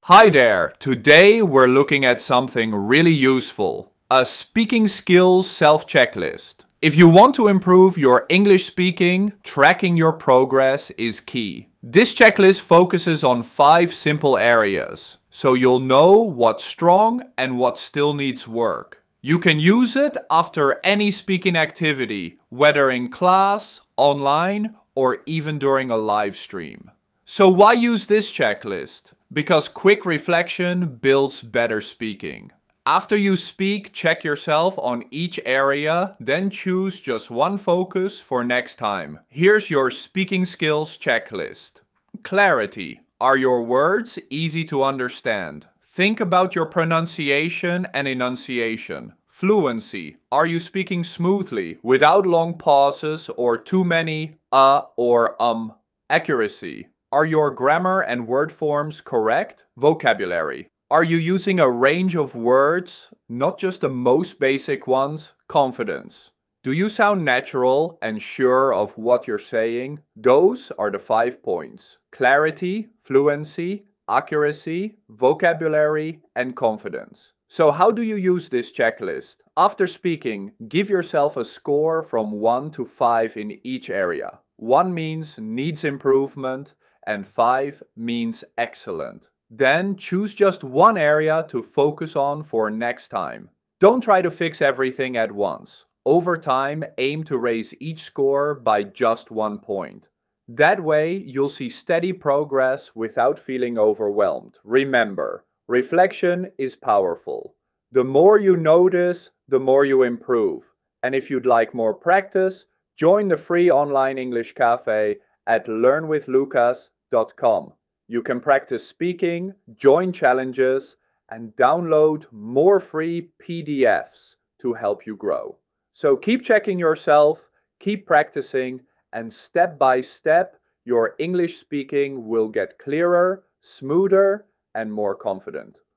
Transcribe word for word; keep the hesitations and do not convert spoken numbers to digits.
Hi there! Today we're looking at something really useful, a speaking skills self-checklist. If you want to improve your English speaking, tracking your progress is key. This checklist focuses on five simple areas, so you'll know what's strong and what still needs work. You can use it after any speaking activity, whether in class, online, or even during a live stream. So why use this checklist? Because quick reflection builds better speaking. After you speak, check yourself on each area, then choose just one focus for next time. Here's your speaking skills checklist. Clarity. Are your words easy to understand? Think about your pronunciation and enunciation. Fluency. Are you speaking smoothly, without long pauses or too many uh or um? Accuracy. Are your grammar and word forms correct? Vocabulary. Are you using a range of words, not just the most basic ones? Confidence. Do you sound natural and sure of what you're saying? Those are the five points. Clarity, fluency, accuracy, vocabulary, and confidence. So how do you use this checklist? After speaking, give yourself a score from one to five in each area. one means needs improvement, and five means excellent. Then choose just one area to focus on for next time. Don't try to fix everything at once. Over time, aim to raise each score by just one point. That way, you'll see steady progress without feeling overwhelmed. Remember, reflection is powerful. The more you notice, the more you improve. And if you'd like more practice, join the free online English cafe at learn with lucas dot com. You can practice speaking, join challenges, and download more free P D Fs to help you grow. So keep checking yourself, keep practicing, and step by step, your English speaking will get clearer, smoother, and more confident.